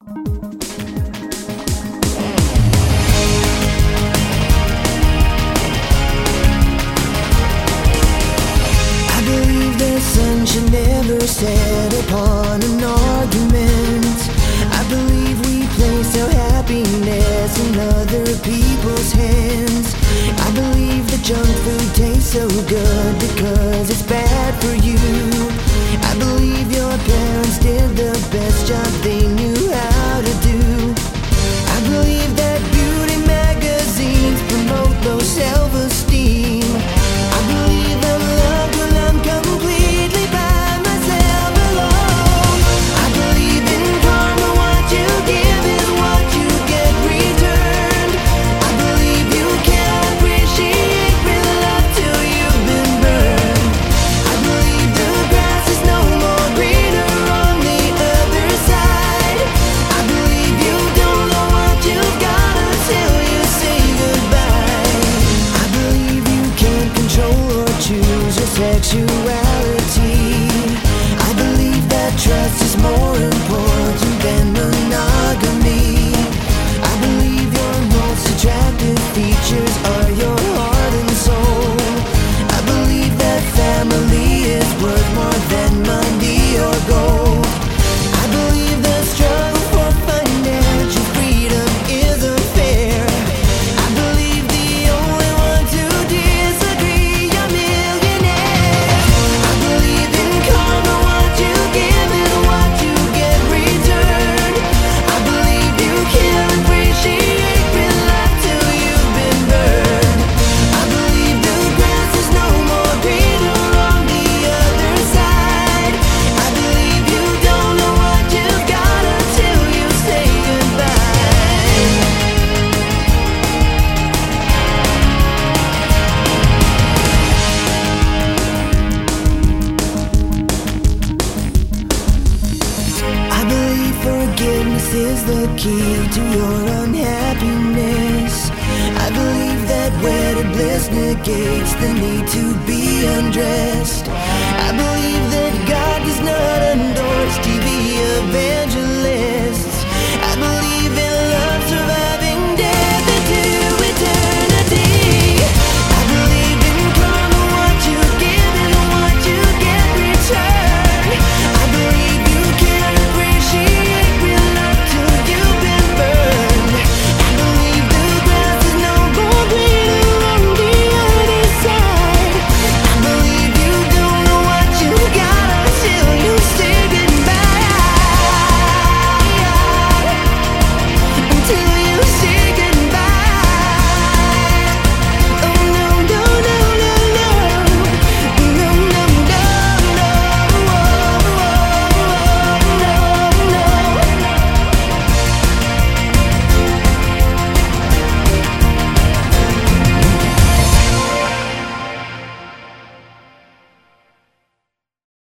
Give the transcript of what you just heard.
I believe the sun should never set upon an argument. I believe we place our happiness in other people's hands. I believe the junk food tastes so good because it's bad for you. I believe your parents did the best job they knew how to do. I believe that beauty magazines promote low self-esteem. I believe I'm loved when I'm completely by myself alone. I believe in karma, what you give is what you get returned. I believe you can't appreciate real love till you've been burned. I believe the grass is no more greener on the other side. I believe you don't know what you've got until you say goodbye. I believe you can't control or choose your sexuality. I believe that trust is more important than monogamy. I believe your most attractive features are your heart and soul. I believe that family is worth more than money or gold. I believe the struggle for financial freedom is unfair. I believe the only ones who disagree are millionaires. I believe in karma, what you give is what you get returned. I believe you can't appreciate real love till you've been burned. I believe the grass is no more greener on the other side. I believe you don't know what you've got until you say goodbye. I believe forgiveness is the key to your unhappiness. I believe that wedded bliss negates the need to be undressed. I believe that God does not endorse TV evangelists.